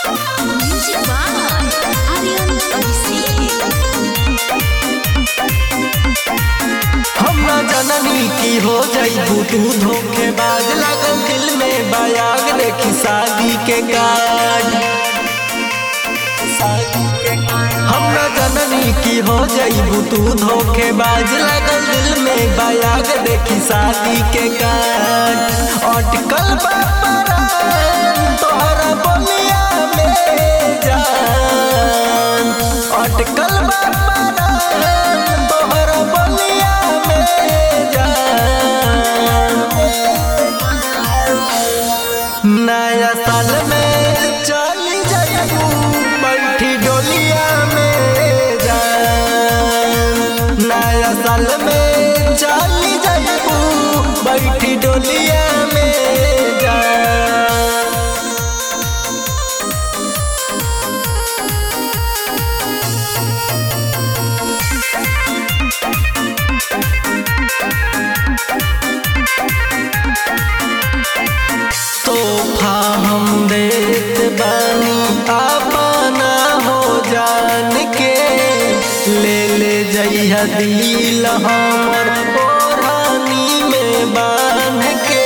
Music by Aryan Abhishek. हम ना जननी की हो जाइबू तू धोखेबाज लगल दिल में बयाग देखी शादी के कार्ड। हम ना जननी की हो जाइबू तू धोखेबाज लगल दिल में बयाग देखी शादी के कार्ड। अटकल बापरान तोहरा बोलिया में जान, अटकल बापरान तोहरा बोलिया में जान। नया साल में चली जाइबू बैठी डोलिया में जान, नया साल में चली जाइबू बैठी डोलिया में जान। तोहफा हम देत बानी अपना हो जान के, ले ले जइहा दिल हमर ओढ़नी में बांध के।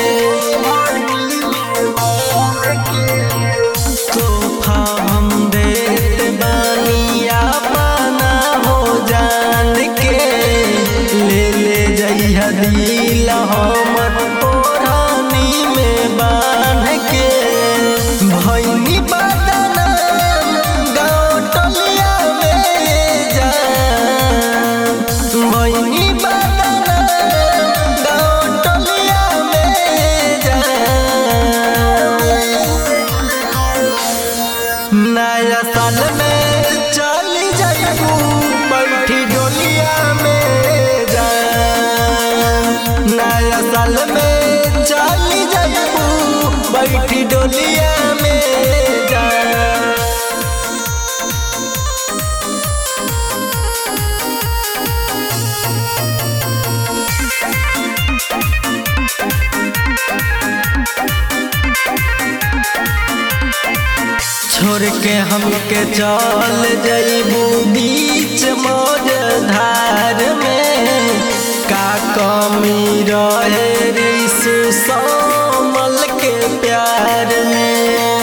तोहफा हम देत बानी अपना हो जान के, ले ले जइहा दिल हमर ओढ़नी में बांध के। भैनी बदनाम गाँव टोलिया में जान, भैनी बदनाम गाँव टोलिया में जान। नया साल में चली जाइबू बैठी डोलिया में जान, नया साल में चली जाइबू बैठी डोलिया में जान। छोड़ के हमके चल जाइबू बीच मौजधार में, का कमी रहे रिसु समल के प्यार में।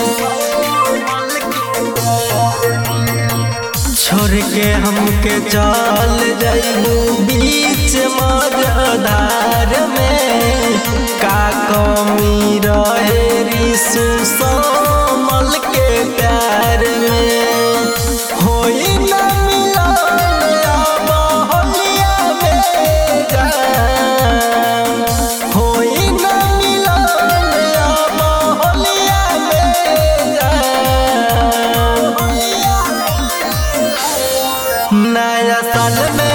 छोड़ के हमके चल जाइबू बीच मौजधार में, का कमी रहे रिसु समल के प्यार में। होई ना मिलन अब होलिया में जान, होई ना मिलन अब होलिया में जान। नया साल में